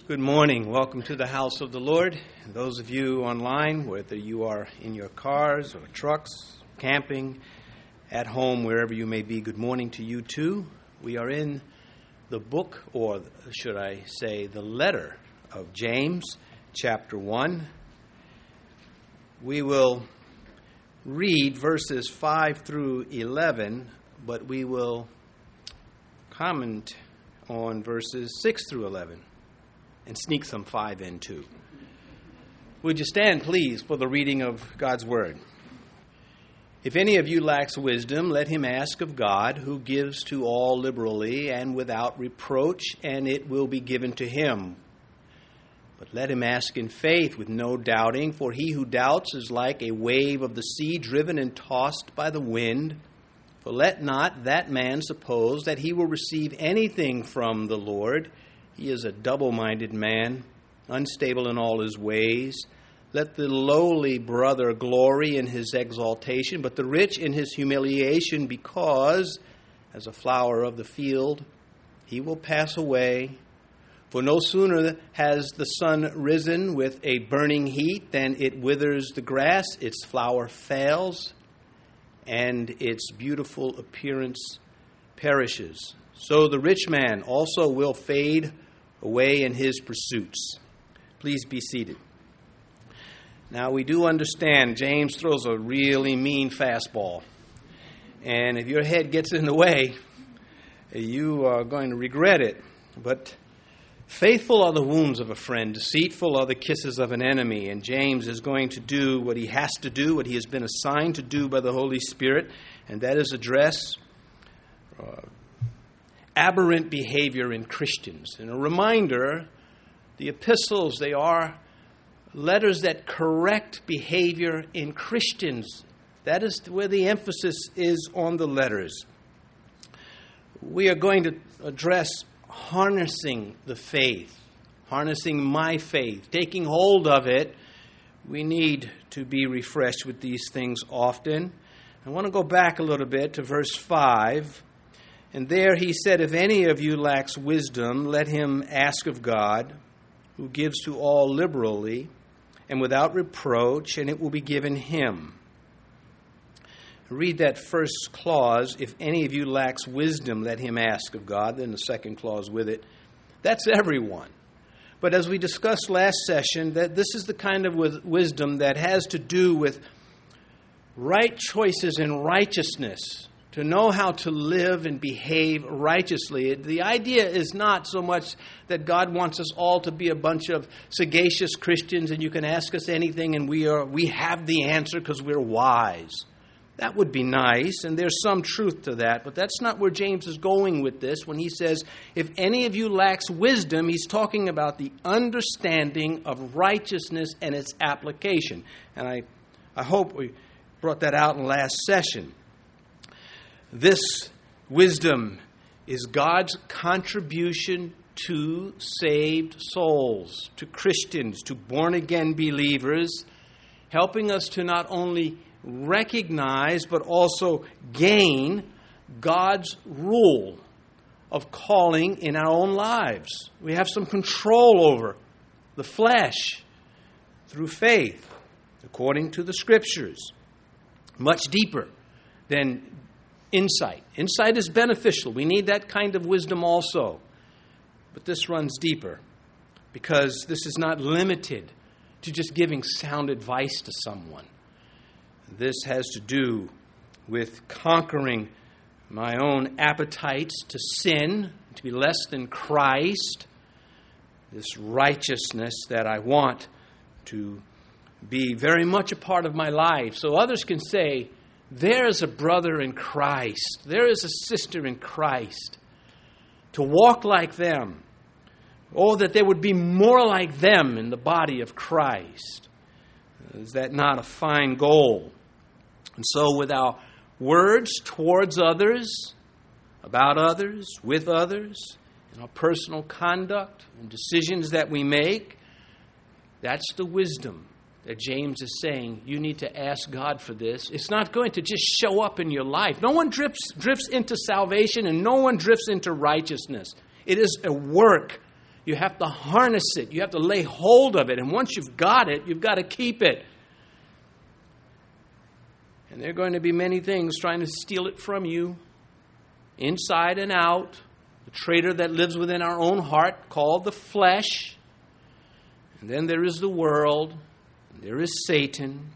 Good morning. Welcome to the house of the Lord. And those of you online, whether you are in your cars or trucks, camping, at home, wherever you may be, good morning to you too. We are in the book, or should I say the letter of James, chapter 1. We will read verses 5 through 11, but we will comment on verses 6 through 11. And sneak some 5 in too. Would you stand, please, for the reading of God's word? If any of you lacks wisdom, let him ask of God, who gives to all liberally and without reproach, and it will be given to him. But let him ask in faith with no doubting, for he who doubts is like a wave of the sea driven and tossed by the wind. For let not that man suppose that he will receive anything from the Lord. He is a double-minded man, unstable in all his ways. Let the lowly brother glory in his exaltation, but the rich in his humiliation, because, as a flower of the field, he will pass away. For no sooner has the sun risen with a burning heat than it withers the grass, its flower fails, and its beautiful appearance perishes. So the rich man also will fade away in his pursuits. Please be seated. Now, we do understand James throws a really mean fastball. And if your head gets in the way, you are going to regret it. But faithful are the wounds of a friend, deceitful are the kisses of an enemy. And James is going to do what he has to do, what he has been assigned to do by the Holy Spirit, and that is address aberrant behavior in Christians. And a reminder, the epistles, they are letters that correct behavior in Christians. That is where the emphasis is on the letters. We are going to address harnessing the faith, harnessing my faith, taking hold of it. We need to be refreshed with these things often. I want to go back a little bit to verse 5. And there he said, if any of you lacks wisdom, let him ask of God, who gives to all liberally and without reproach, and it will be given him. Read that first clause, if any of you lacks wisdom, let him ask of God. Then the second clause with it. That's everyone. But as we discussed last session, that this is the kind of wisdom that has to do with right choices in righteousness, to know how to live and behave righteously. The idea is not so much that God wants us all to be a bunch of sagacious Christians and you can ask us anything and we have the answer because we're wise. That would be nice, and there's some truth to that, but that's not where James is going with this. When he says, if any of you lacks wisdom, he's talking about the understanding of righteousness and its application. And I hope we brought that out in last session. This wisdom is God's contribution to saved souls, to Christians, to born-again believers, helping us to not only recognize but also gain God's rule of calling in our own lives. We have some control over the flesh through faith, according to the Scriptures. Much deeper than insight. Insight is beneficial. We need that kind of wisdom also. But this runs deeper because this is not limited to just giving sound advice to someone. This has to do with conquering my own appetites to sin, to be less than Christ, this righteousness that I want to be very much a part of my life. So others can say, there is a brother in Christ. There is a sister in Christ. To walk like them. Oh, that there would be more like them in the body of Christ. Is that not a fine goal? And so with our words towards others, about others, with others, in our personal conduct and decisions that we make, that's the wisdom that James is saying you need to ask God for this. It's not going to just show up in your life. No one drifts into salvation and no one drifts into righteousness. It is a work You have to harness it. You have to lay hold of it. And once you've got it, you've got to keep it. And there are going to be many things trying to steal it from you, inside and out. The traitor that lives within our own heart, called the flesh. And then there is the world. And there is Satan.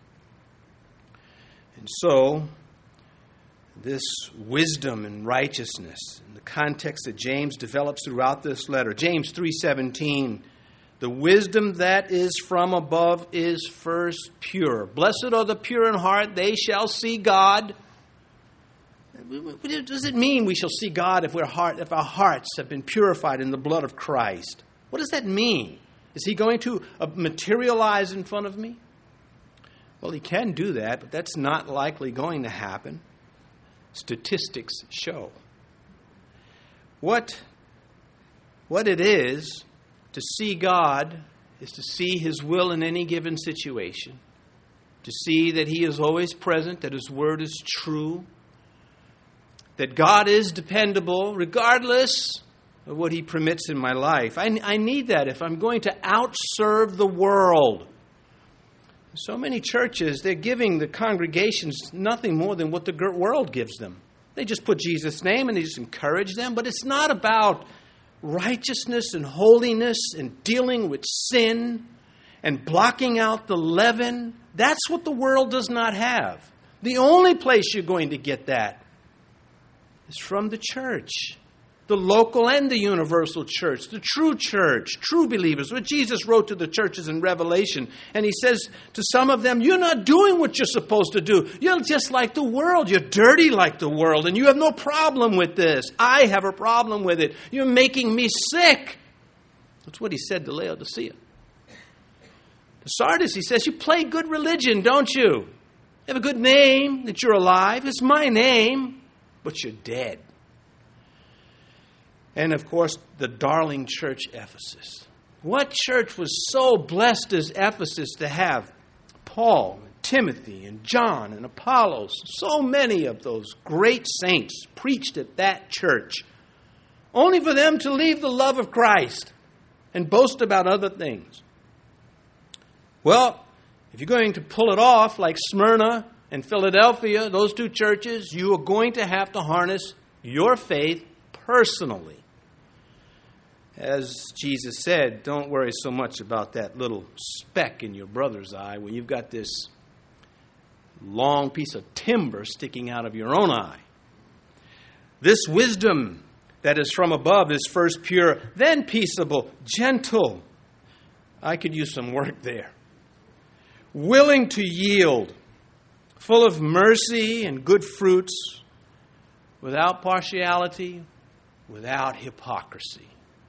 And so, this wisdom and righteousness, in the context that James develops throughout this letter, James 3:17, the wisdom that is from above is first pure. Blessed are the pure in heart, they shall see God. What does it mean we shall see God if our hearts have been purified in the blood of Christ? What does that mean? Is he going to materialize in front of me? Well, he can do that, but that's not likely going to happen. Statistics show. What it is to see God is to see His will in any given situation, to see that He is always present, that His word is true, that God is dependable regardless of what He permits in my life. I need that if I'm going to outserve the world. So many churches, they're giving the congregations nothing more than what the world gives them. They just put Jesus' name and they just encourage them, but it's not about righteousness and holiness and dealing with sin and blocking out the leaven. That's what the world does not have. The only place you're going to get that is from the church. The local and the universal church, the true church, true believers. What Jesus wrote to the churches in Revelation, and He says to some of them, you're not doing what you're supposed to do. You're just like the world. You're dirty like the world, and you have no problem with this. I have a problem with it. You're making me sick. That's what He said to Laodicea. To Sardis, He says, you play good religion, don't you? You have a good name that you're alive. It's my name, but you're dead. And, of course, the darling church, Ephesus. What church was so blessed as Ephesus to have Paul, and Timothy, and John, and Apollos? So many of those great saints preached at that church, only for them to leave the love of Christ and boast about other things. Well, if you're going to pull it off like Smyrna and Philadelphia, those two churches, you are going to have to harness your faith personally. As Jesus said, don't worry so much about that little speck in your brother's eye when you've got this long piece of timber sticking out of your own eye. This wisdom that is from above is first pure, then peaceable, gentle. I could use some work there. Willing to yield, full of mercy and good fruits, without partiality, without hypocrisy.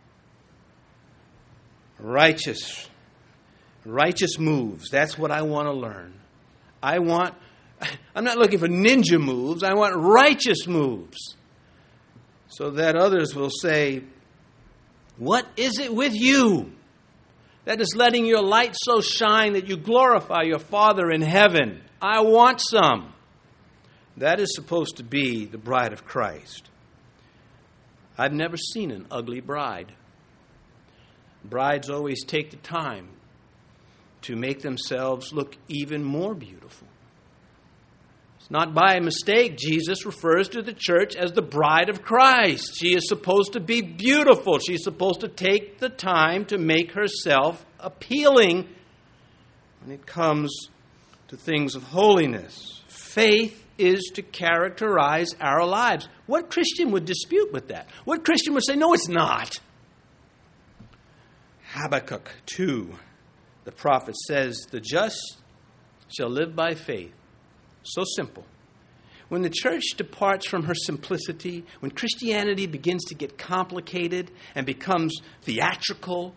Righteous moves. That's what I want to learn. I'm not looking for ninja moves. I want righteous moves. So that others will say, what is it with you that is letting your light so shine that you glorify your Father in heaven? I want some. That is supposed to be the bride of Christ. I've never seen an ugly bride. Brides always take the time to make themselves look even more beautiful. It's not by mistake Jesus refers to the church as the bride of Christ. She is supposed to be beautiful. She's supposed to take the time to make herself appealing when it comes to things of holiness. Faith is to characterize our lives. What Christian would dispute with that? What Christian would say, no, it's not? Habakkuk 2, the prophet says, the just shall live by faith. So simple. When the church departs from her simplicity, when Christianity begins to get complicated and becomes theatrical,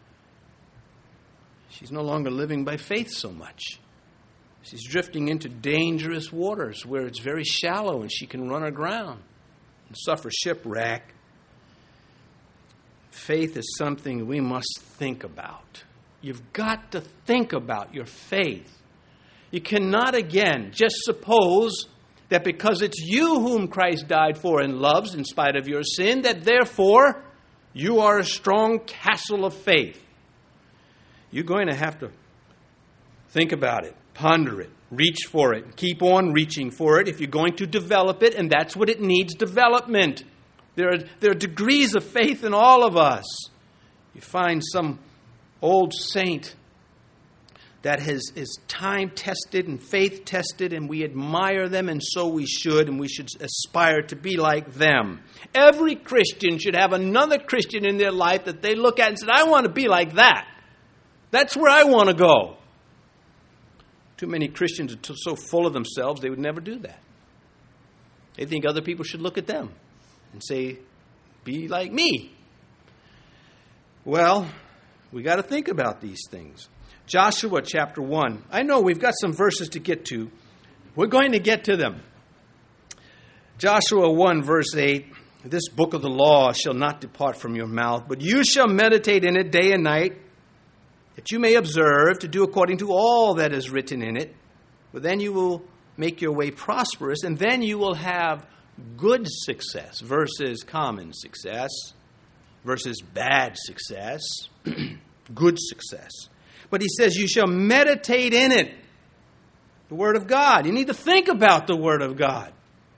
she's no longer living by faith so much. She's drifting into dangerous waters where it's very shallow and she can run aground and suffer shipwreck. Faith is something we must think about. You've got to think about your faith. You cannot, again, just suppose that because it's you whom Christ died for and loves in spite of your sin, that therefore You are a strong castle of faith. You're going to have to think about it, ponder it, reach for it, keep on reaching for it if you're going to develop it, and that's what it needs, development. There are degrees of faith in all of us. You find some old saint that is time-tested and faith-tested, and we admire them, and so we should, and we should aspire to be like them. Every Christian should have another Christian in their life that they look at and say, I want to be like that. That's where I want to go. Too many Christians are so full of themselves, they would never do that. They think other people should look at them and say, be like me. Well, we got to think about these things. Joshua chapter 1. I know we've got some verses to get to. We're going to get to them. Joshua 1 verse 8. This book of the law shall not depart from your mouth, but you shall meditate in it day and night, that you may observe to do according to all that is written in it. But then you will make your way prosperous, and then you will have good success versus common success versus bad success. Good success. But he says you shall meditate in it. The Word of God. You need to think about the Word of God.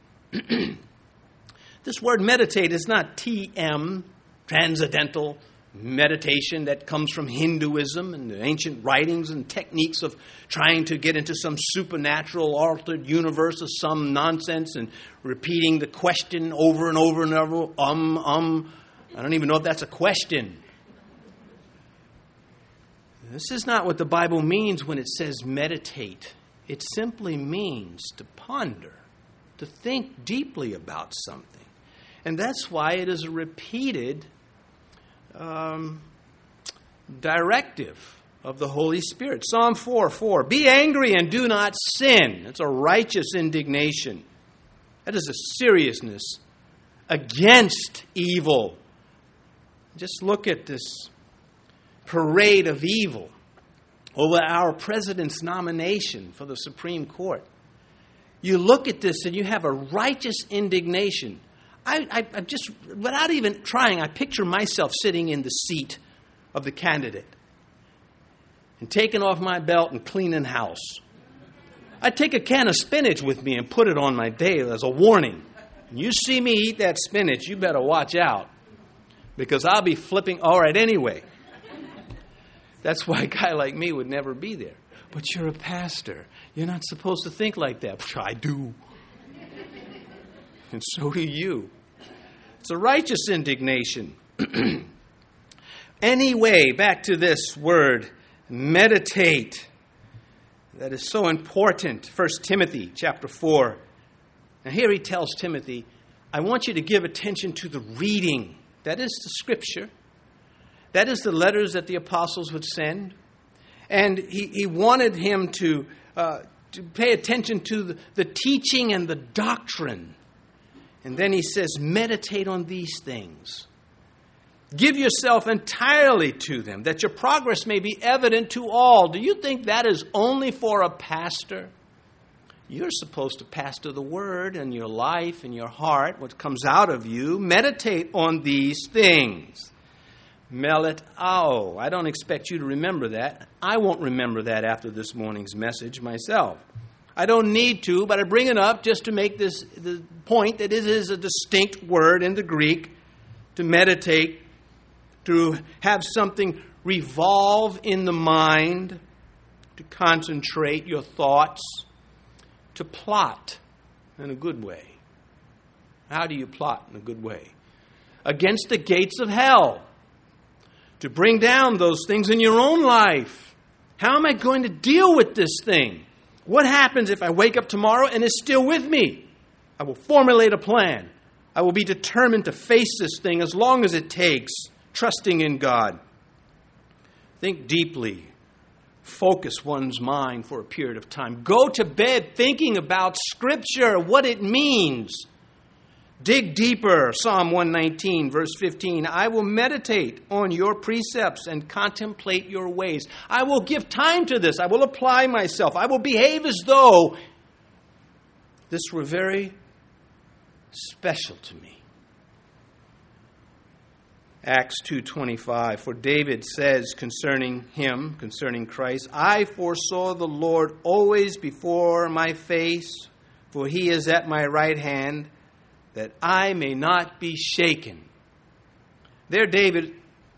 This word meditate is not TM, transcendental meditation, that comes from Hinduism and the ancient writings and techniques of trying to get into some supernatural altered universe of some nonsense and repeating the question over and over and over. I don't even know if that's a question. This is not what the Bible means when it says meditate. It simply means to ponder, to think deeply about something. And that's why it is a repeated directive of the Holy Spirit. Psalm 4:4. Be angry and do not sin. It's a righteous indignation. That is a seriousness against evil. Just look at this parade of evil over our president's nomination for the Supreme Court. You look at this and you have a righteous indignation. I just, without even trying, I picture myself sitting in the seat of the candidate and taking off my belt and cleaning house. I'd take a can of spinach with me and put it on my day as a warning. And you see me eat that spinach, you better watch out, because I'll be flipping. All right, anyway. That's why a guy like me would never be there. But you're a pastor. You're not supposed to think like that. I do. And so do you. It's a righteous indignation. Anyway, back to this word, meditate. That is so important. 1 Timothy chapter 4. Now here he tells Timothy, I want you to give attention to the reading. That is the Scripture. That is the letters that the apostles would send. And he wanted him to pay attention to the teaching and the doctrine. And then he says, meditate on these things. Give yourself entirely to them, that your progress may be evident to all. Do you think that is only for a pastor? You're supposed to pastor the word in your life, in your heart, what comes out of you. Meditate on these things. Meletao. I don't expect you to remember that. I won't remember that after this morning's message myself. I don't need to, but I bring it up just to make the point that it is a distinct word in the Greek, to meditate, to have something revolve in the mind, to concentrate your thoughts, to plot in a good way. How do you plot in a good way? Against the gates of hell. To bring down those things in your own life. How am I going to deal with this thing? What happens if I wake up tomorrow and it's still with me? I will formulate a plan. I will be determined to face this thing as long as it takes, trusting in God. Think deeply. Focus one's mind for a period of time. Go to bed thinking about Scripture, what it means. Dig deeper. Psalm 119, verse 15. I will meditate on your precepts and contemplate your ways. I will give time to this. I will apply myself. I will behave as though this were very special to me. Acts 2:25, for David says concerning him, concerning Christ, I foresaw the Lord always before my face, for he is at my right hand, that I may not be shaken. There David,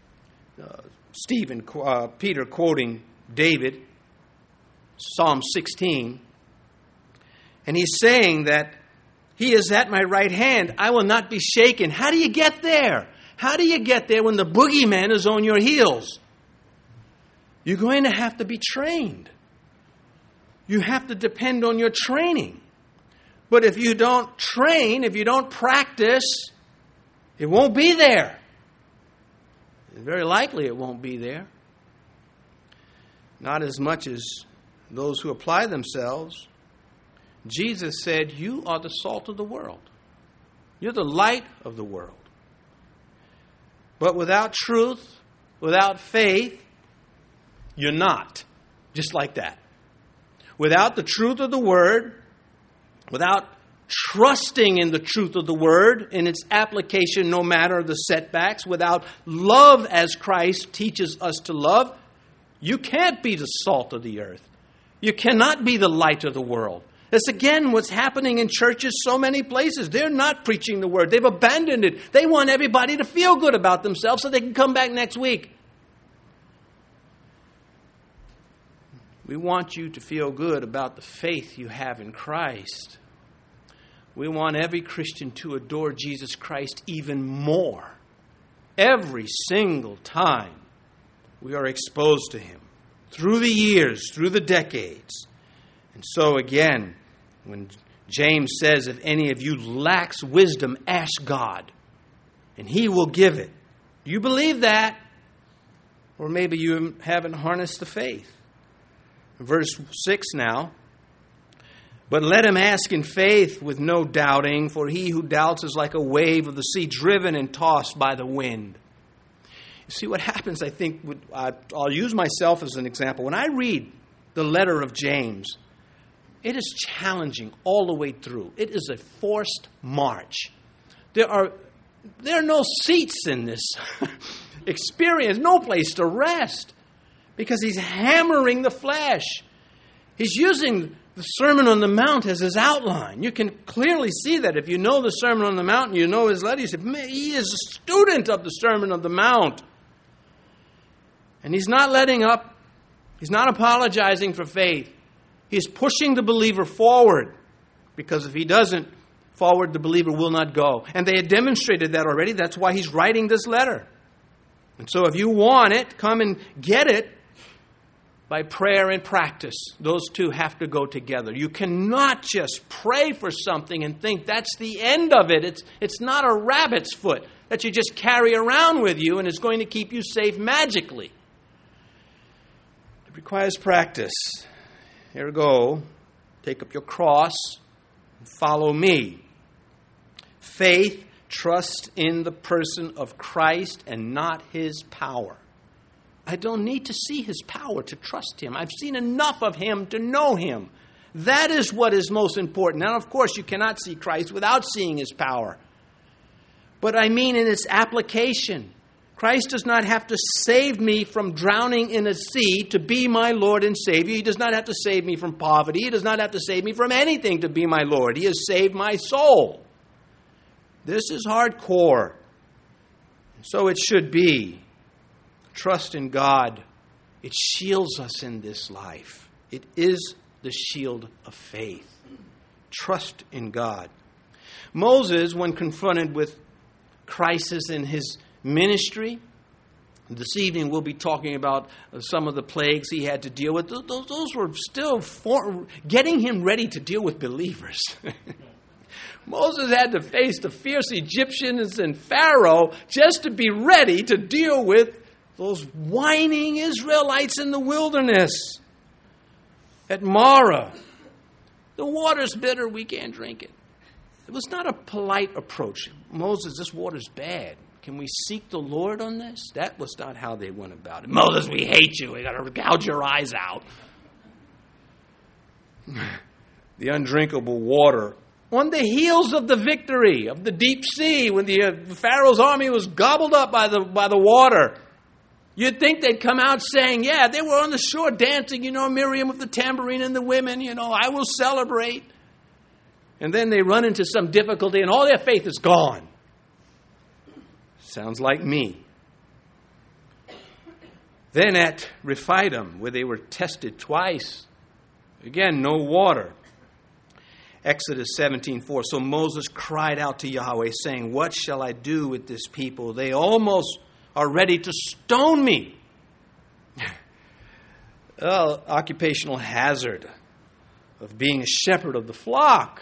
Peter quoting David, Psalm 16, and he's saying that he is at my right hand, I will not be shaken. How do you get there? How do you get there when the boogeyman is on your heels? You're going to have to be trained. You have to depend on your training. But if you don't train, if you don't practice, it won't be there. Very likely it won't be there. Not as much as those who apply themselves. Jesus said, you are the salt of the world. You're the light of the world. But without truth, without faith, you're not. Just like that. Without the truth of the Word, without trusting in the truth of the Word, in its application no matter the setbacks, without love as Christ teaches us to love, you can't be the salt of the earth. You cannot be the light of the world. That's again what's happening in churches so many places. They're not preaching the Word. They've abandoned it. They want everybody to feel good about themselves so they can come back next week. We want you to feel good about the faith you have in Christ. We want every Christian to adore Jesus Christ even more. Every single time we are exposed to Him. Through the years, through the decades. And so again, when James says, if any of you lacks wisdom, ask God, and He will give it. Do you believe that? Or maybe you haven't harnessed the faith. Verse 6 now. But let him ask in faith with no doubting, for he who doubts is like a wave of the sea, driven and tossed by the wind. You see what happens, I think, I'll use myself as an example. When I read the letter of James, it is challenging all the way through. It is a forced march. There are no seats in this experience, no place to rest, because he's hammering the flesh. He's using the Sermon on the Mount as his outline. You can clearly see that if you know the Sermon on the Mount and you know his letter. You say, he is a student of the Sermon on the Mount. And he's not letting up. He's not apologizing for faith. He's pushing the believer forward. Because if he doesn't, forward the believer will not go. And they had demonstrated that already. That's why he's writing this letter. And so if you want it, come and get it. By prayer and practice. Those two have to go together. You cannot just pray for something and think that's the end of it. It's not a rabbit's foot that you just carry around with you and is going to keep you safe magically. It requires practice. Here we go. Take up your cross and follow me. Faith trusts in the person of Christ and not His power. I don't need to see His power to trust Him. I've seen enough of Him to know Him. That is what is most important. Now, of course, you cannot see Christ without seeing His power. But I mean in its application. Christ does not have to save me from drowning in a sea to be my Lord and Savior. He does not have to save me from poverty. He does not have to save me from anything to be my Lord. He has saved my soul. This is hardcore. So it should be. Trust in God. It shields us in this life. It is the shield of faith. Trust in God. Moses, when confronted with crisis in his ministry, this evening we'll be talking about some of the plagues he had to deal with. Those were still getting him ready to deal with believers. Moses had to face the fierce Egyptians and Pharaoh just to be ready to deal with those whining Israelites in the wilderness. At Marah, the water's bitter, we can't drink it. It was not a polite approach. Moses, this water's bad. Can we seek the Lord on this? That was not how they went about it. Moses, we hate you. We got to gouge your eyes out. The undrinkable water on the heels of the victory of the deep sea, when the Pharaoh's army was gobbled up by the water. You'd think they'd come out saying, yeah, they were on the shore dancing, Miriam with the tambourine and the women, I will celebrate. And then they run into some difficulty and all their faith is gone. Sounds like me. Then at Rephidim, where they were tested twice, again, no water. Exodus 17:4. So Moses cried out to Yahweh, saying, what shall I do with this people? They almost are ready to stone me. Well, occupational hazard of being a shepherd of the flock.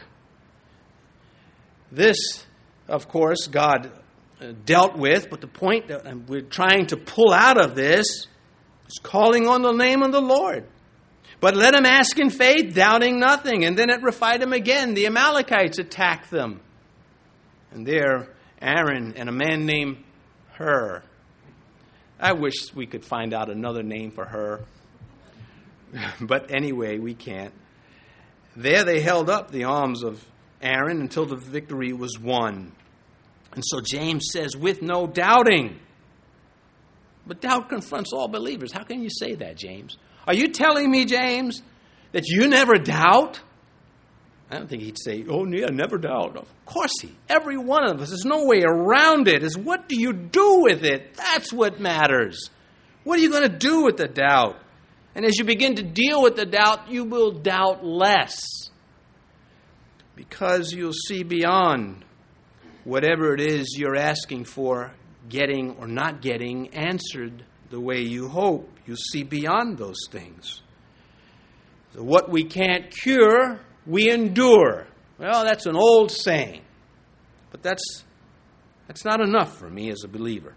This, of course, God dealt with, but the point that we're trying to pull out of this is calling on the name of the Lord. But let him ask in faith, doubting nothing. And then at Rephidim again, the Amalekites attack them. And there, Aaron and a man named Hur. I wish we could find out another name for her. But anyway, we can't. There they held up the arms of Aaron until the victory was won. And so James says, with no doubting. But doubt confronts all believers. How can you say that, James? Are you telling me, James, that you never doubt? I don't think he'd say, oh, yeah, never doubt. Of course every one of us, there's no way around it. Is what do you do with it? That's what matters. What are you going to do with the doubt? And as you begin to deal with the doubt, you will doubt less. Because you'll see beyond whatever it is you're asking for, getting or not getting answered the way you hope. You'll see beyond those things. So what we can't cure, we endure. Well, that's an old saying. But that's not enough for me as a believer.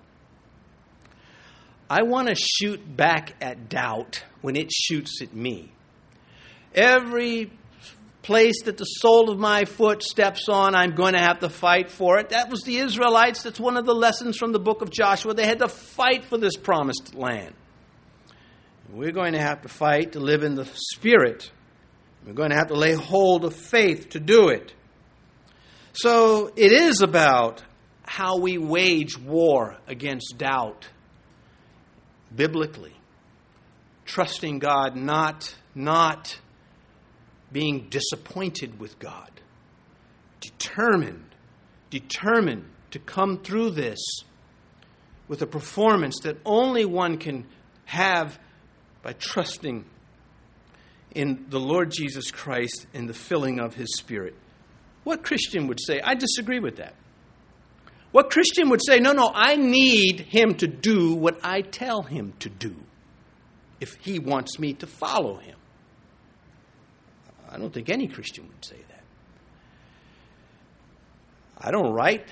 I want to shoot back at doubt when it shoots at me. Every place that the sole of my foot steps on, I'm going to have to fight for it. That was the Israelites. That's one of the lessons from the book of Joshua. They had to fight for this promised land. We're going to have to fight to live in the Spirit. We're going to have to lay hold of faith to do it. So it is about how we wage war against doubt biblically. Trusting God, not being disappointed with God. Determined to come through this with a performance that only one can have by trusting in the Lord Jesus Christ and the filling of His Spirit. What Christian would say, I disagree with that. What Christian would say, no, I need Him to do what I tell Him to do if He wants me to follow Him. I don't think any Christian would say that. I don't write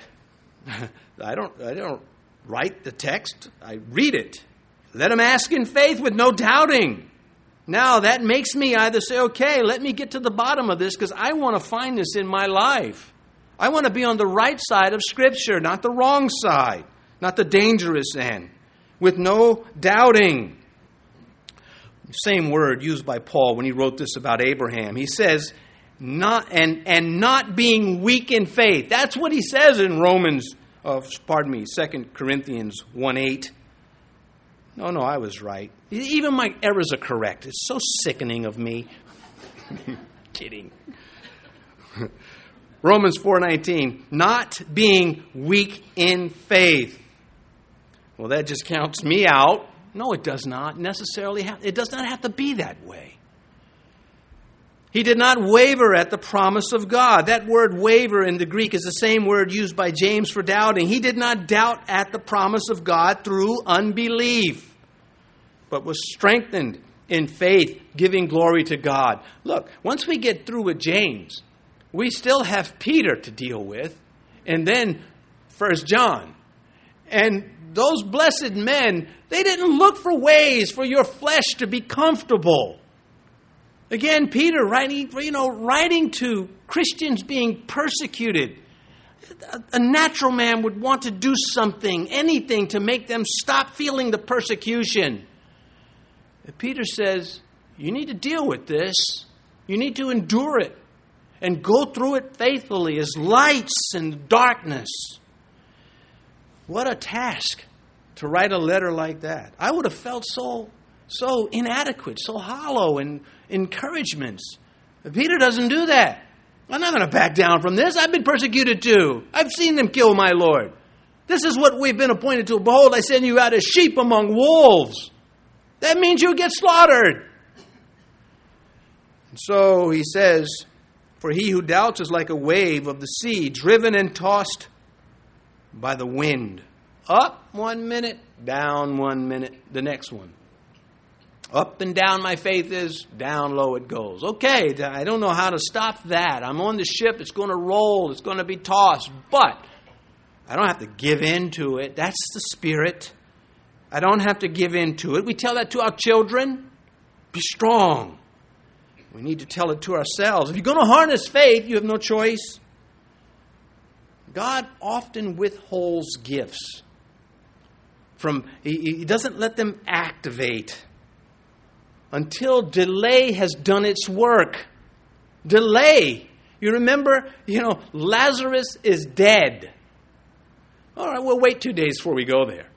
the text. I read it. Let him ask in faith with no doubting. Now that makes me either say, okay, let me get to the bottom of this because I want to find this in my life. I want to be on the right side of Scripture, not the wrong side, not the dangerous end, with no doubting. Same word used by Paul when he wrote this about Abraham. He says, not being weak in faith. That's what he says in 2 Corinthians 1:8. No, I was right. Even my errors are correct. It's so sickening of me. Kidding. Romans 4:19, not being weak in faith. Well, that just counts me out. No, it does not necessarily it does not have to be that way. He did not waver at the promise of God. That word waver in the Greek is the same word used by James for doubting. He did not doubt at the promise of God through unbelief, but was strengthened in faith, giving glory to God. Look, once we get through with James, we still have Peter to deal with, and then 1 John. And those blessed men, they didn't look for ways for your flesh to be comfortable. Again, Peter writing to Christians being persecuted. A natural man would want to do something, anything to make them stop feeling the persecution. And Peter says, you need to deal with this. You need to endure it. and go through it faithfully as lights in darkness. What a task to write a letter like that. I would have felt so inadequate, so hollow in encouragements. But Peter doesn't do that. I'm not going to back down from this. I've been persecuted too. I've seen them kill my Lord. This is what we've been appointed to. Behold, I send you out as sheep among wolves. That means you get slaughtered. And so he says, for he who doubts is like a wave of the sea, driven and tossed by the wind. Up 1 minute, down 1 minute, the next one. Up and down my faith is, down low it goes. Okay, I don't know how to stop that. I'm on the ship, it's going to roll, it's going to be tossed. But I don't have to give in to it. That's the Spirit. I don't have to give in to it. We tell that to our children. Be strong. We need to tell it to ourselves. If you're going to harness faith, you have no choice. God often withholds gifts. He doesn't let them activate until delay has done its work. Delay. You remember, Lazarus is dead. All right, we'll wait 2 days before we go there.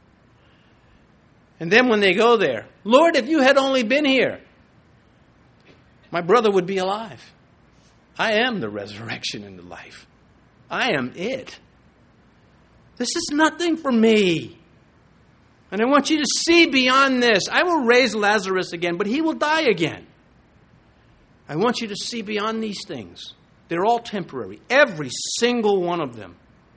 And then when they go there, Lord, if you had only been here, my brother would be alive. I am the resurrection and the life. I am it. This is nothing for me. And I want you to see beyond this. I will raise Lazarus again, but he will die again. I want you to see beyond these things. They're all temporary. Every single one of them.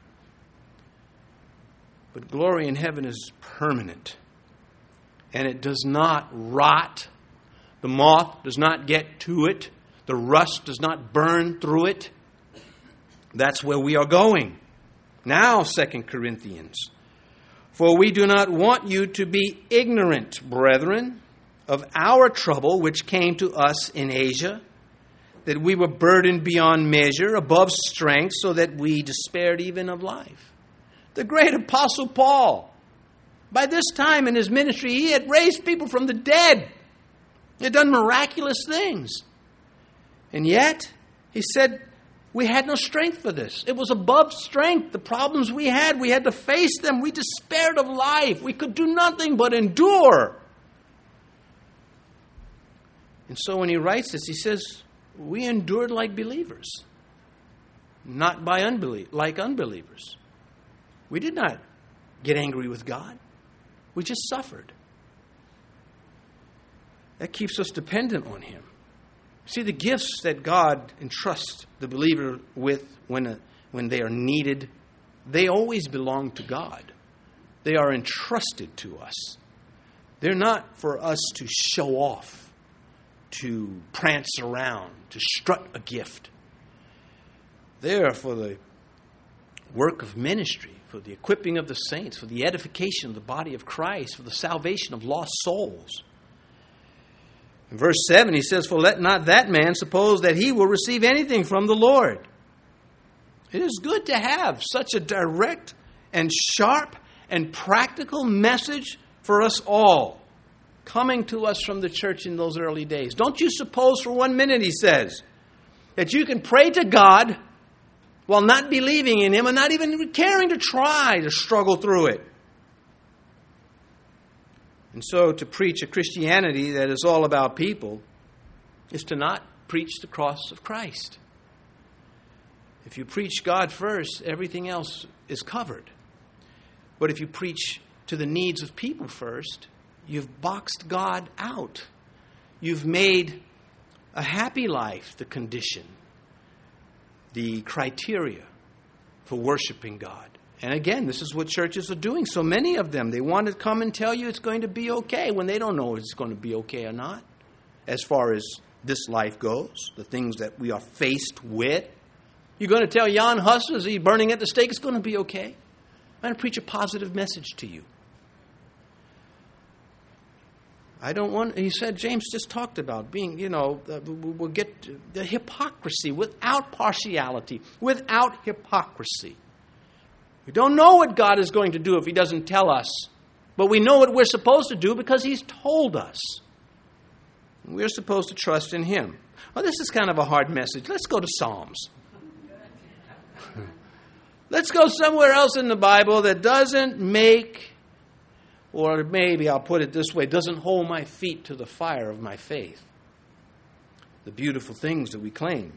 But glory in heaven is permanent. And it does not rot. The moth does not get to it. The rust does not burn through it. That's where we are going. Now, 2 Corinthians. For we do not want you to be ignorant, brethren, of our trouble which came to us in Asia, that we were burdened beyond measure, above strength, so that we despaired even of life. The great Apostle Paul, by this time in his ministry, he had raised people from the dead. He had done miraculous things. And yet, he said, we had no strength for this. It was above strength. The problems we had to face them. We despaired of life. We could do nothing but endure. And so when he writes this, he says, we endured like believers, not like unbelievers. We did not get angry with God. We just suffered. That keeps us dependent on Him. See, the gifts that God entrusts the believer with when they are needed, they always belong to God. They are entrusted to us. They're not for us to show off, to prance around, to strut a gift. They are for the work of ministry, for the equipping of the saints, for the edification of the body of Christ, for the salvation of lost souls. In verse 7, he says, for let not that man suppose that he will receive anything from the Lord. It is good to have such a direct and sharp and practical message for us all coming to us from the church in those early days. Don't you suppose for 1 minute, he says, that you can pray to God while not believing in Him and not even caring to try to struggle through it. And so to preach a Christianity that is all about people is to not preach the cross of Christ. If you preach God first, everything else is covered. But if you preach to the needs of people first, you've boxed God out. You've made a happy life the condition, the criteria for worshiping God. And again, this is what churches are doing. So many of them, they want to come and tell you it's going to be okay when they don't know if it's going to be okay or not. As far as this life goes, the things that we are faced with. You're going to tell Jan Hus, is he burning at the stake? It's going to be okay. I'm going to preach a positive message to you. I don't want, he said, James just talked about being, we'll get the hypocrisy without partiality, without hypocrisy. We don't know what God is going to do if He doesn't tell us. But we know what we're supposed to do because He's told us. We're supposed to trust in Him. Well, this is kind of a hard message. Let's go to Psalms. Let's go somewhere else in the Bible that doesn't make, or maybe I'll put it this way, doesn't hold my feet to the fire of my faith. The beautiful things that we claim.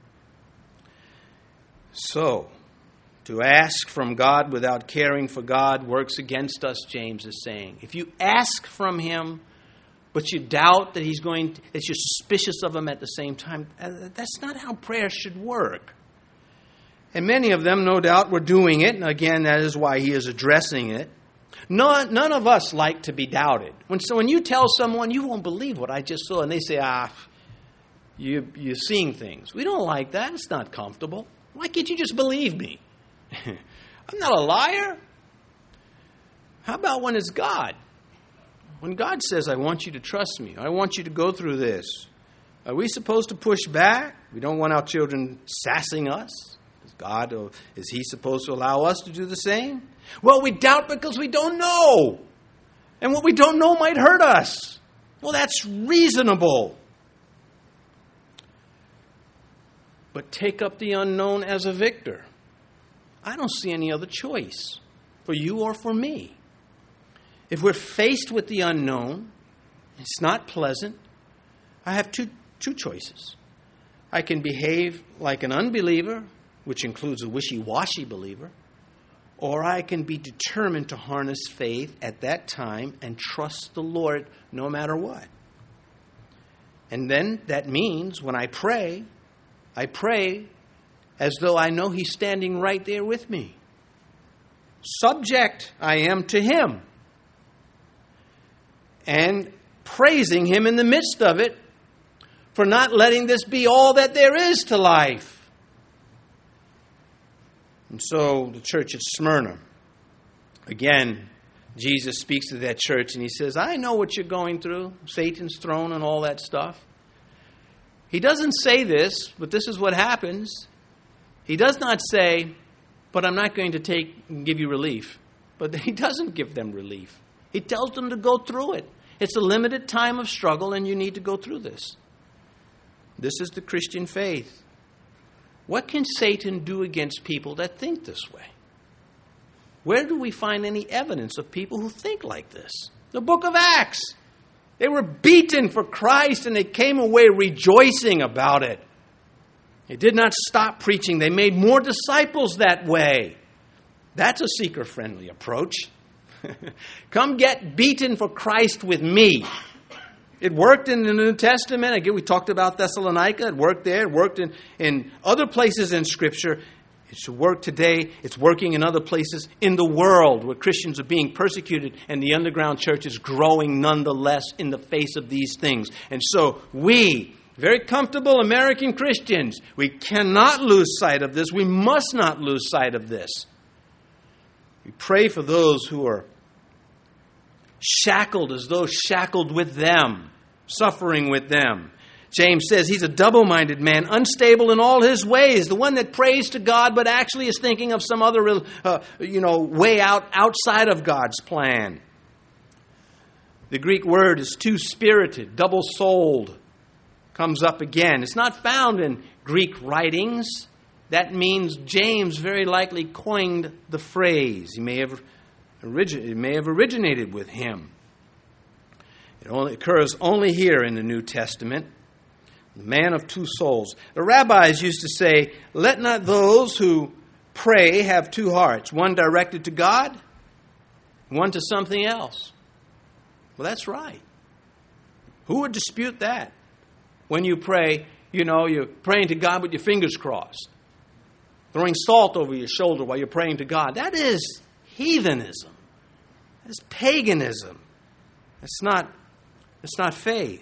So, to ask from God without caring for God works against us, James is saying. If you ask from Him, but you doubt that that you're suspicious of Him at the same time, that's not how prayer should work. And many of them, no doubt, were doing it. And again, that is why he is addressing it. None of us like to be doubted. When you tell someone, you won't believe what I just saw, and they say, you're seeing things. We don't like that. It's not comfortable. Why can't you just believe me? I'm not a liar. How about when it's God? When God says, I want you to trust me. I want you to go through this. Are we supposed to push back? We don't want our children sassing us. Is He supposed to allow us to do the same? Well, we doubt because we don't know. And what we don't know might hurt us. Well, that's reasonable. But take up the unknown as a victor. I don't see any other choice for you or for me. If we're faced with the unknown, it's not pleasant. I have two choices. I can behave like an unbeliever, which includes a wishy-washy believer, or I can be determined to harness faith at that time and trust the Lord no matter what. And then that means when I pray as though I know He's standing right there with me. Subject I am to Him. And praising Him in the midst of it for not letting this be all that there is to life. And so the church at Smyrna, again, Jesus speaks to that church and He says, I know what you're going through, Satan's throne and all that stuff. He doesn't say this, but this is what happens. He does not say, but I'm not going to give you relief. But He doesn't give them relief. He tells them to go through it. It's a limited time of struggle and you need to go through this. This is the Christian faith. What can Satan do against people that think this way? Where do we find any evidence of people who think like this? The book of Acts. They were beaten for Christ and they came away rejoicing about it. They did not stop preaching. They made more disciples that way. That's a seeker-friendly approach. Come get beaten for Christ with me. It worked in the New Testament. Again, we talked about Thessalonica. It worked there. It worked in other places in Scripture. It should work today. It's working in other places in the world where Christians are being persecuted and the underground church is growing nonetheless in the face of these things. And so we, very comfortable American Christians, we cannot lose sight of this. We must not lose sight of this. We pray for those who are shackled as though shackled with them, suffering with them. James says he's a double-minded man, unstable in all his ways, the one that prays to God but actually is thinking of some other way outside of God's plan. The Greek word is two-spirited, double-souled, comes up again. It's not found in Greek writings. That means James very likely coined the phrase. It may have originated with him. It only occurs only here in the New Testament. The man of two souls. The rabbis used to say, let not those who pray have two hearts, one directed to God, one to something else. Well, that's right. Who would dispute that? When you pray, you're praying to God with your fingers crossed, throwing salt over your shoulder while you're praying to God. That is heathenism. That is paganism. It's not faith.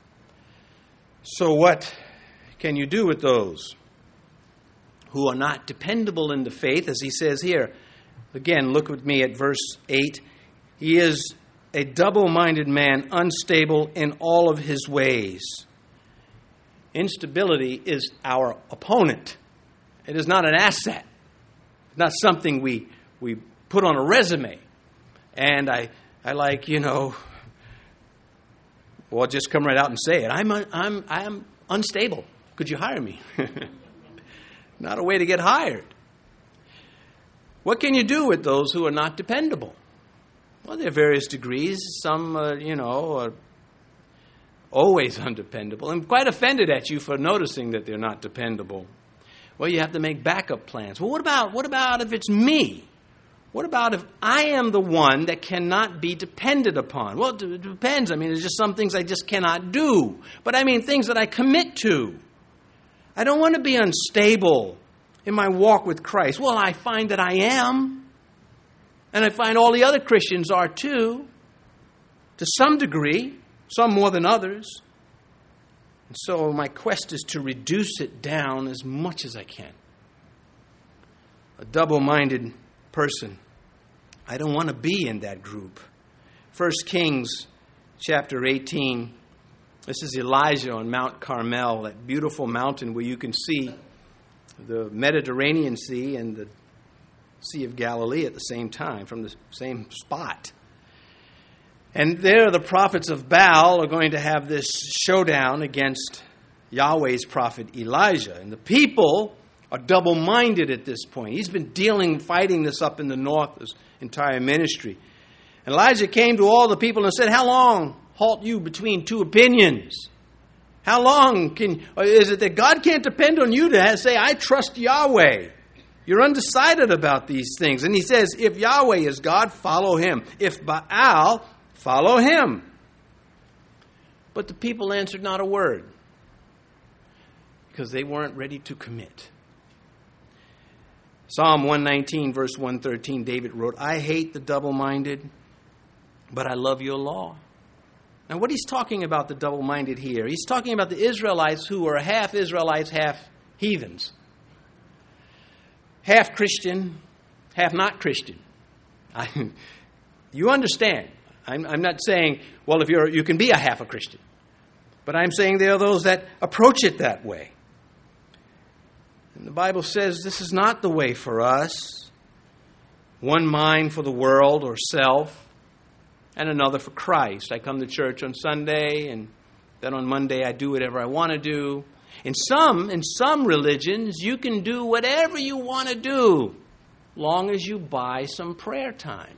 So what can you do with those who are not dependable in the faith? As he says here, again, look with me at verse 8. He is a double-minded man, unstable in all of his ways. Instability is our opponent. It is not an asset. It's not something we put on a resume. And I like, Well, just come right out and say it. I'm unstable. Could you hire me? Not a way to get hired. What can you do with those who are not dependable? Well, there are various degrees. Some, are always undependable. I'm quite offended at you for noticing that they're not dependable. Well, you have to make backup plans. Well, what about if it's me? What about if I am the one that cannot be depended upon? Well, it depends. I mean, there's just some things I just cannot do. But I mean, things that I commit to. I don't want to be unstable in my walk with Christ. Well, I find that I am. And I find all the other Christians are too. To some degree. Some more than others. And so my quest is to reduce it down as much as I can. A double-minded person. I don't want to be in that group. 1 Kings chapter 18. This is Elijah on Mount Carmel, that beautiful mountain where you can see the Mediterranean Sea and the Sea of Galilee at the same time, from the same spot. And there the prophets of Baal are going to have this showdown against Yahweh's prophet Elijah. And the people are double-minded at this point. He's been fighting this up in the north, his entire ministry. And Elijah came to all the people and said, "How long halt you between two opinions? How long is it that God can't depend on you to say, I trust Yahweh? You're undecided about these things." And he says, if Yahweh is God, follow him. If Baal, follow him. But the people answered not a word because they weren't ready to commit. Psalm 119, verse 113, David wrote, "I hate the double-minded, but I love your law." Now, what he's talking about, the double-minded here, he's talking about the Israelites who are half Israelites, half heathens. Half Christian, half not Christian. You understand. I'm not saying, well, if you can be a half a Christian. But I'm saying there are those that approach it that way. And the Bible says this is not the way for us. One mind for the world or self, and another for Christ. I come to church on Sunday, and then on Monday I do whatever I want to do. In some religions, you can do whatever you want to do, long as you buy some prayer time.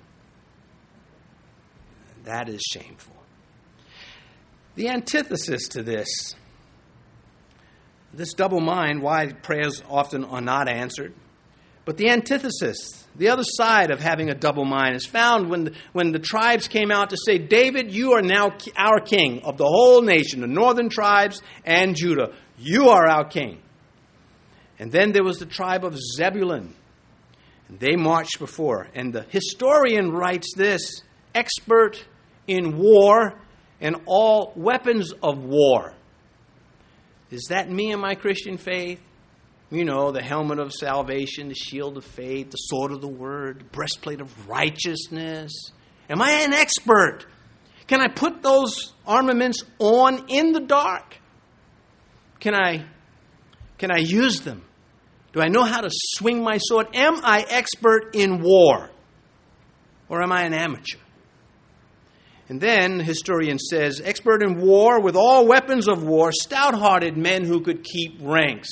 That is shameful. The antithesis to this double mind, why prayers often are not answered. But the antithesis, the other side of having a double mind, is found when the tribes came out to say, "David, you are now our king of the whole nation, the northern tribes and Judah. You are our king." And then there was the tribe of Zebulun. And they marched before. And the historian writes this, expert in war and all weapons of war. Is that me and my Christian faith? You know, the helmet of salvation, the shield of faith, the sword of the word, the breastplate of righteousness. Am I an expert? Can I put those armaments on in the dark? Can I use them? Do I know how to swing my sword? Am I expert in war? Or am I an amateur? And then, the historian says, expert in war with all weapons of war, stout-hearted men who could keep ranks.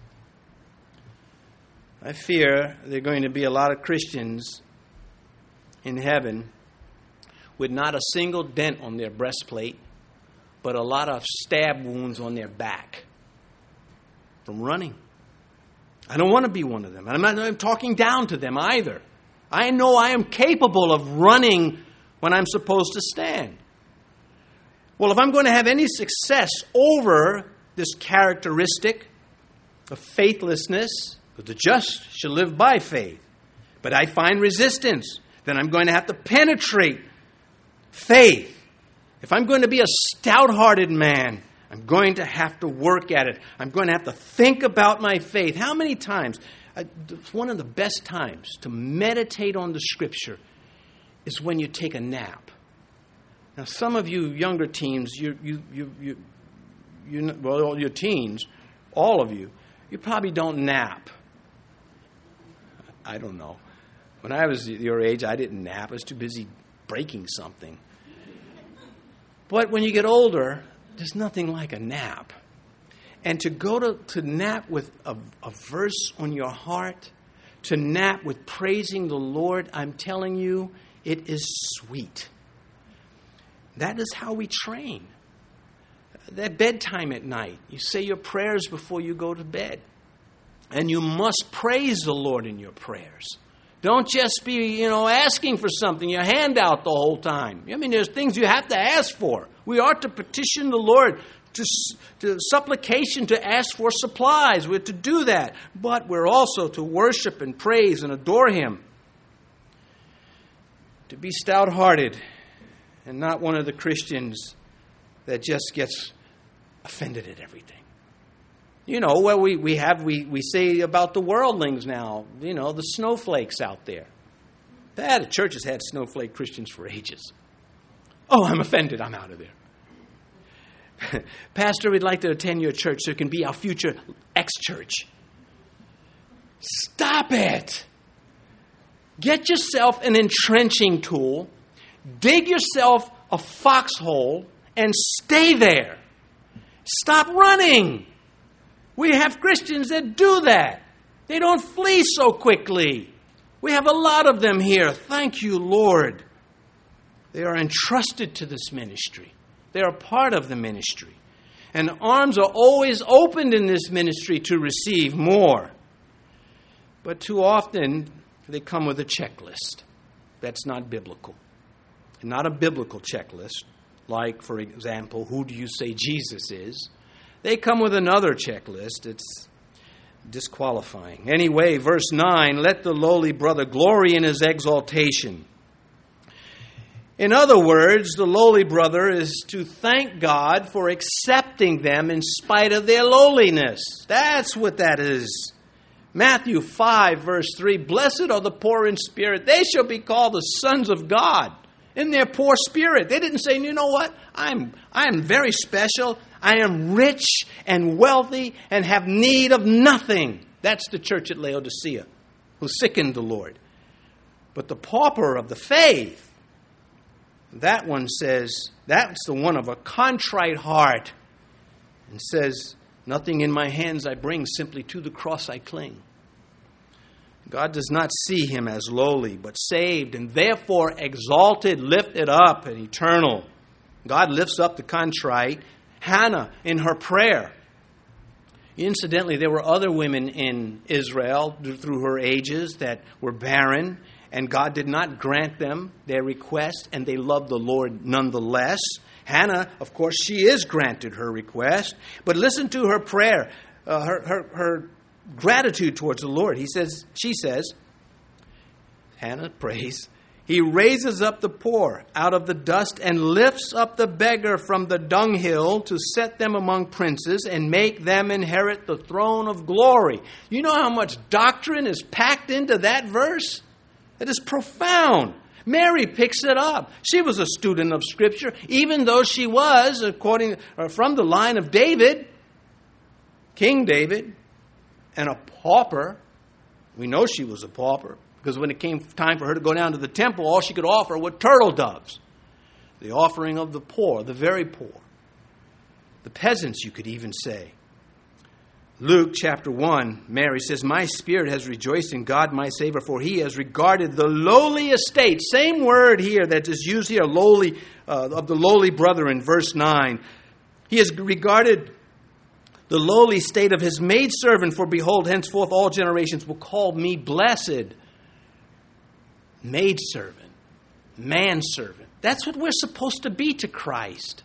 I fear there are going to be a lot of Christians in heaven with not a single dent on their breastplate, but a lot of stab wounds on their back from running. I don't want to be one of them. I'm not talking down to them either. I know I am capable of running when I'm supposed to stand. Well, if I'm going to have any success over this characteristic of faithlessness, but the just shall live by faith, but I find resistance, then I'm going to have to penetrate faith. If I'm going to be a stout-hearted man, I'm going to have to work at it. I'm going to have to think about my faith. How many times? One of the best times to meditate on the Scripture is when you take a nap. Now, some of you younger teens, well, your teens, all of you probably don't nap. I don't know. When I was your age, I didn't nap. I was too busy breaking something. But when you get older, there's nothing like a nap. And to go to nap with a verse on your heart, to nap with praising the Lord, I'm telling you, it is sweet. That is how we train. At bedtime at night, you say your prayers before you go to bed. And you must praise the Lord in your prayers. Don't just be, asking for something, your hand out the whole time. I mean, there's things you have to ask for. We are to petition the Lord, to supplication, to ask for supplies. We're to do that. But we're also to worship and praise and adore Him. To be stout-hearted and not one of the Christians that just gets offended at everything. We say about the worldlings now, the snowflakes out there. The church has had snowflake Christians for ages. Oh, I'm offended. I'm out of there. Pastor, we'd like to attend your church so it can be our future X-church. Stop it. Get yourself an entrenching tool, dig yourself a foxhole, and stay there. Stop running. We have Christians that do that. They don't flee so quickly. We have a lot of them here. Thank you, Lord. They are entrusted to this ministry. They are part of the ministry. And arms are always opened in this ministry to receive more. But too often, they come with a checklist. That's not biblical. Not a biblical checklist, like, for example, who do you say Jesus is? They come with another checklist. It's disqualifying. Anyway, verse 9, let the lowly brother glory in his exaltation. In other words, the lowly brother is to thank God for accepting them in spite of their lowliness. That's what that is. Matthew 5, verse 3, blessed are the poor in spirit. They shall be called the sons of God. In their poor spirit. They didn't say, you know what? I am very special. I am rich and wealthy and have need of nothing. That's the church at Laodicea who sickened the Lord. But the pauper of the faith, that one says, that's the one of a contrite heart and says, nothing in my hands I bring, simply to the cross I cling. God does not see him as lowly, but saved and therefore exalted, lifted up, and eternal. God lifts up the contrite. Hannah, in her prayer. Incidentally, there were other women in Israel through her ages that were barren, and God did not grant them their request, and they loved the Lord nonetheless. Hannah, of course, she is granted her request, but listen to her prayer, her gratitude towards the Lord. She says, Hannah prays, he raises up the poor out of the dust and lifts up the beggar from the dunghill to set them among princes and make them inherit the throne of glory. You know how much doctrine is packed into that verse? It is profound. Mary picks it up. She was a student of Scripture, even though she was, from the line of David, King David, and a pauper. We know she was a pauper because when it came time for her to go down to the temple, all she could offer were turtle doves. The offering of the poor, the very poor. The peasants, you could even say. Luke chapter 1, Mary says, my spirit has rejoiced in God my Savior, for he has regarded the lowly estate. Same word here that is used here, lowly, of the lowly brother in verse 9. He has regarded the lowly state of his maidservant, for behold, henceforth all generations will call me blessed. Maidservant, manservant. That's what we're supposed to be to Christ.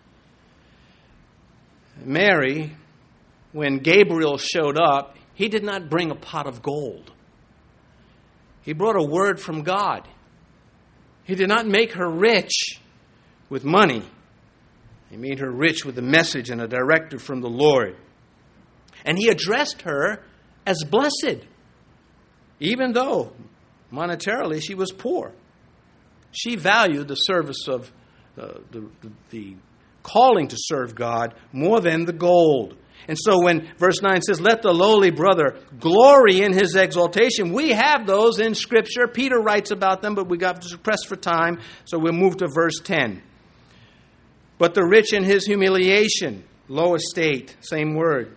Mary, when Gabriel showed up, he did not bring a pot of gold. He brought a word from God. He did not make her rich with money. He made her rich with a message and a directive from the Lord. And he addressed her as blessed, even though monetarily she was poor. She valued the service of the calling to serve God more than the gold. And so when verse 9 says, let the lowly brother glory in his exaltation, we have those in Scripture. Peter writes about them, but we got pressed for time, so we'll move to verse 10. But the rich in his humiliation, low estate, same word.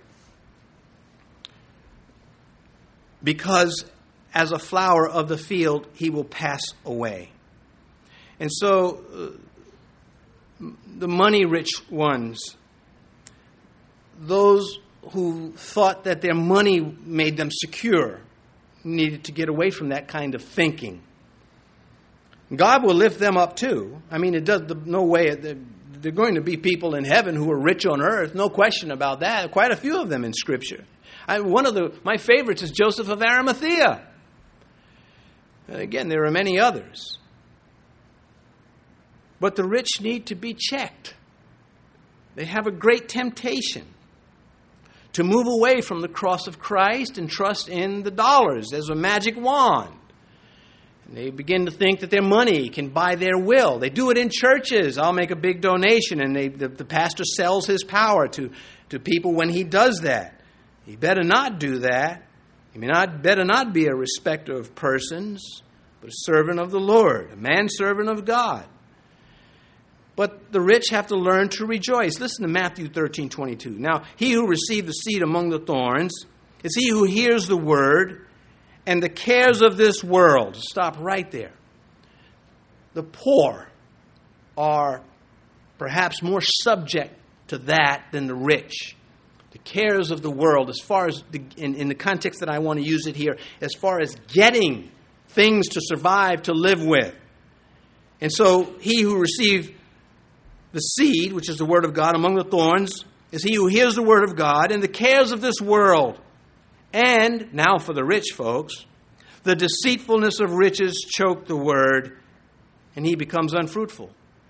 Because as a flower of the field, he will pass away. And so, the money-rich ones, those who thought that their money made them secure, needed to get away from that kind of thinking. God will lift them up too. I mean, it does no way. There are going to be people in heaven who are rich on earth, no question about that. Quite a few of them in Scripture. One of my favorites is Joseph of Arimathea. And again, there are many others. But the rich need to be checked. They have a great temptation to move away from the cross of Christ and trust in the dollars as a magic wand. And they begin to think that their money can buy their will. They do it in churches. I'll make a big donation, and the pastor sells his power to people when he does that. He better not do that. He better not be a respecter of persons, but a servant of the Lord, a manservant of God. But the rich have to learn to rejoice. Listen to Matthew 13:22. Now, he who received the seed among the thorns is he who hears the word, and the cares of this world. Stop right there. The poor are perhaps more subject to that than the rich. The cares of the world, as far as, in the context that I want to use it here, as far as getting things to survive, to live with. And so, he who received the seed, which is the word of God among the thorns, is he who hears the word of God, and the cares of this world. And, now for the rich folks, the deceitfulness of riches choke the word, and he becomes unfruitful.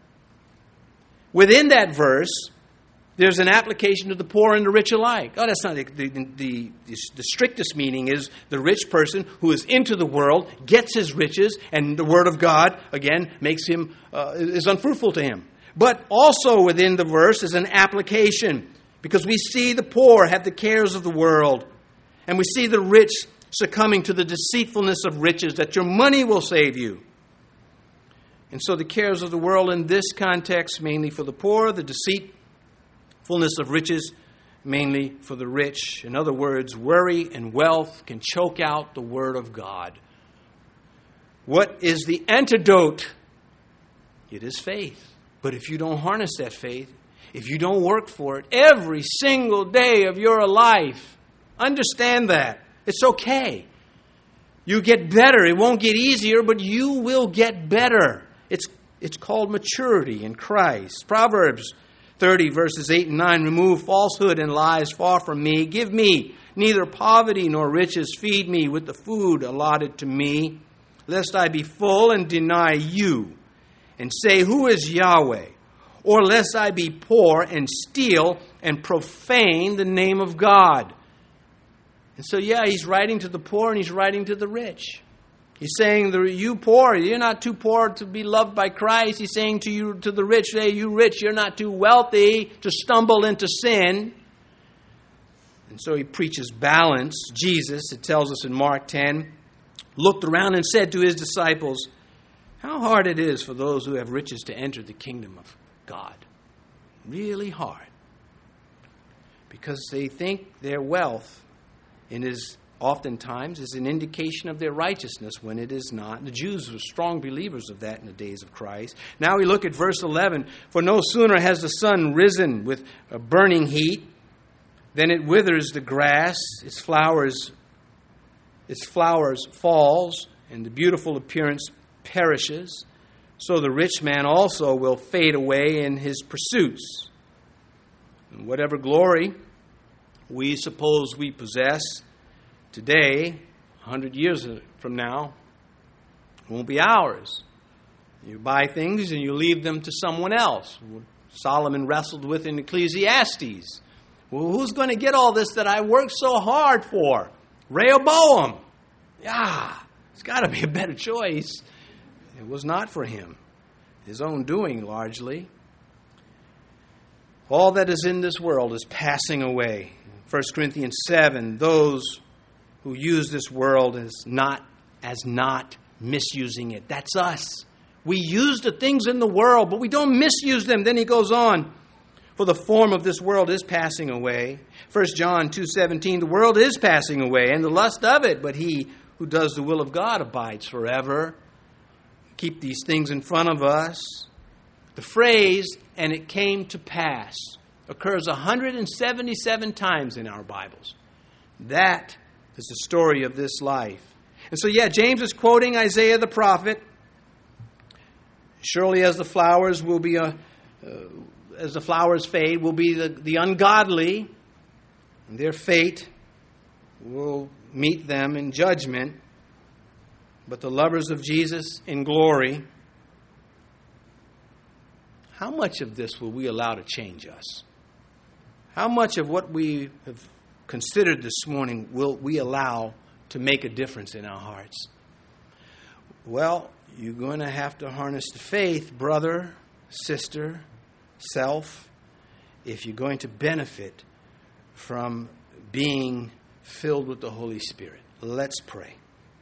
Within that verse, there's an application to the poor and the rich alike. Oh, that's not the strictest meaning is the rich person who is into the world, gets his riches, and the word of God, again, makes him, is unfruitful to him. But also within the verse is an application, because we see the poor have the cares of the world, and we see the rich succumbing to the deceitfulness of riches, that your money will save you. And so the cares of the world in this context, mainly for the poor, the deceitfulness of riches, mainly for the rich. In other words, worry and wealth can choke out the word of God. What is the antidote? It is faith. But if you don't harness that faith, if you don't work for it every single day of your life, understand that. It's okay. You get better. It won't get easier, but you will get better. It's called maturity in Christ. Proverbs 30, verses 8 and 9, remove falsehood and lies far from me. Give me neither poverty nor riches. Feed me with the food allotted to me, lest I be full and deny you, and say, who is Yahweh? Or lest I be poor and steal and profane the name of God. And so, he's writing to the poor and he's writing to the rich. He's saying, you poor, you're not too poor to be loved by Christ. He's saying to the rich, hey, you rich, you're not too wealthy to stumble into sin. And so he preaches balance. Jesus, it tells us in Mark 10, looked around and said to his disciples, how hard it is for those who have riches to enter the kingdom of God. Really hard. Because they think their wealth oftentimes is an indication of their righteousness when it is not. The Jews were strong believers of that in the days of Christ. Now we look at verse 11. For no sooner has the sun risen with a burning heat than it withers the grass, its flowers falls, and the beautiful appearance perishes. So the rich man also will fade away in his pursuits. And whatever glory we suppose we possess today, 100 years from now, won't be ours. You buy things and you leave them to someone else. Solomon wrestled with in Ecclesiastes. Well, who's going to get all this that I worked so hard for? Rehoboam. It's got to be a better choice. It was not for him. His own doing, largely. All that is in this world is passing away. 1 Corinthians 7, those who use this world as not misusing it. That's us. We use the things in the world, but we don't misuse them. Then he goes on. For the form of this world is passing away. 1 John 2:17, the world is passing away, and the lust of it, but he who does the will of God abides forever. Keep these things in front of us. The phrase, "and it came to pass," occurs 177 times in our Bibles. That is the story of this life. And so, James is quoting Isaiah the prophet. Surely as the flowers will be as the flowers fade, will be the ungodly, and their fate will meet them in judgment. But the lovers of Jesus in glory. How much of this will we allow to change us? How much of what we have considered this morning will we allow to make a difference in our hearts? Well, you're going to have to harness the faith, brother, sister, self, if you're going to benefit from being filled with the Holy Spirit. Let's pray.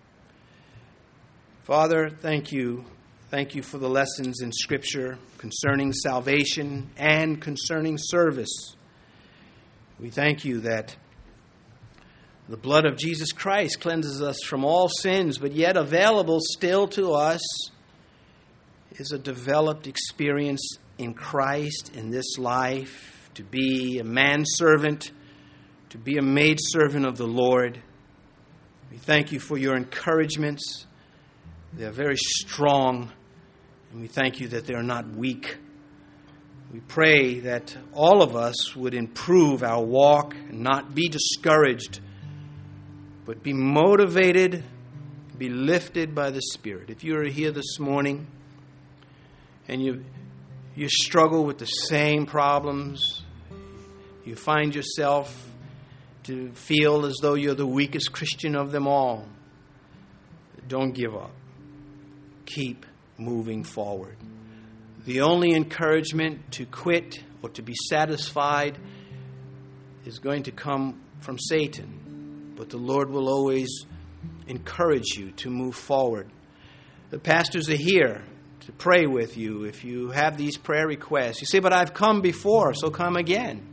Father, thank you. Thank you for the lessons in Scripture concerning salvation and concerning service. We thank you that the blood of Jesus Christ cleanses us from all sins, but yet available still to us is a developed experience in Christ in this life, to be a manservant, to be a maidservant of the Lord. We thank you for your encouragements. They are very strong, and we thank you that they are not weak. We pray that all of us would improve our walk and not be discouraged, but be motivated, be lifted by the Spirit. If you are here this morning and you struggle with the same problems, you find yourself to feel as though you're the weakest Christian of them all, don't give up. Keep moving forward. The only encouragement to quit or to be satisfied is going to come from Satan, but the Lord will always encourage you to move forward. The pastors are here to pray with you if you have these prayer requests. You say, "But I've come before, so come again."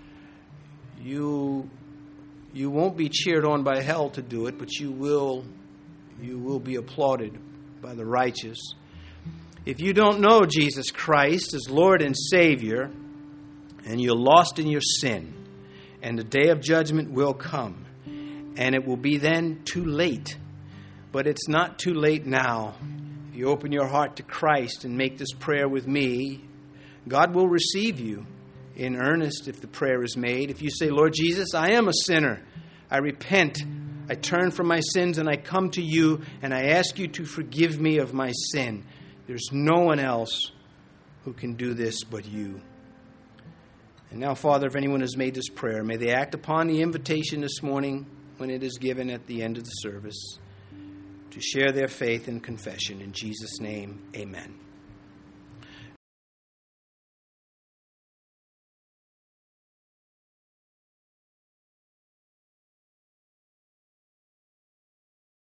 You won't be cheered on by hell to do it, but you will be applauded by the righteous. If you don't know Jesus Christ as Lord and Savior, and you're lost in your sin, and the day of judgment will come, and it will be then too late. But it's not too late now. If you open your heart to Christ and make this prayer with me, God will receive you in earnest if the prayer is made. If you say, "Lord Jesus, I am a sinner. I repent. I turn from my sins and I come to you and I ask you to forgive me of my sin." There's no one else who can do this but you. And now, Father, if anyone has made this prayer, may they act upon the invitation this morning when it is given at the end of the service to share their faith and confession. In Jesus' name, amen.